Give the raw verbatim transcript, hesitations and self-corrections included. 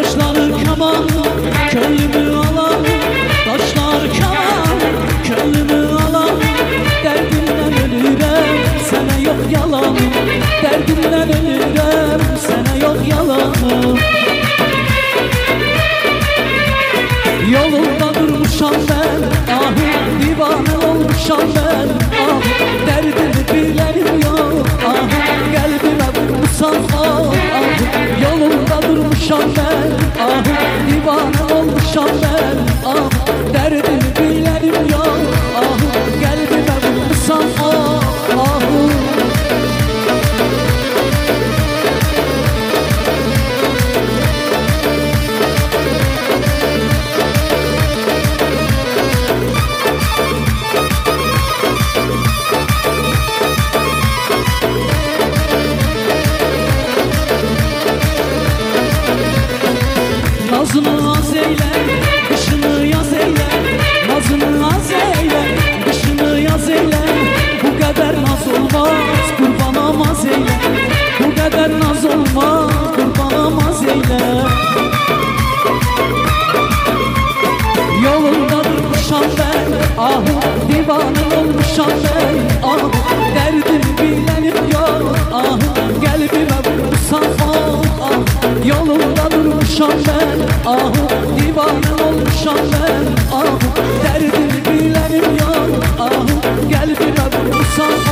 Taşları keman, könlümü alan. Taşlar keman, könlümü alan. Derdimden ölürüm, sana yok yalan. Derdimden ölürüm, sana yok yalan. Yolunda durmuşam ben, ah divane olmuşam ben, ah derdimi bilenim yok, ah kalbime vurmuşam ah, ah yolunda durmuşam ben, ah divane olmuşam ben, ah derdimi bilenim yok, ah kalbime vurmuşam ah, ah. Nazını az eyle, kışını yaz eyle. Nazını az eyle, kışını yaz eyle. Bu kadar naz olmaz, kurban olmaz eyle. Bu kadar naz olmaz, kurban olmaz eyle. Yolunda durmuşam ben, ah divanım olmuşam ben, ah derdimi bilenim yok, ah kalbime vurursan ah, ah yolunda durmuşam ben, ah divanım olmuşam ben, ah derdimi bilenim yok, ah kalbime vurursan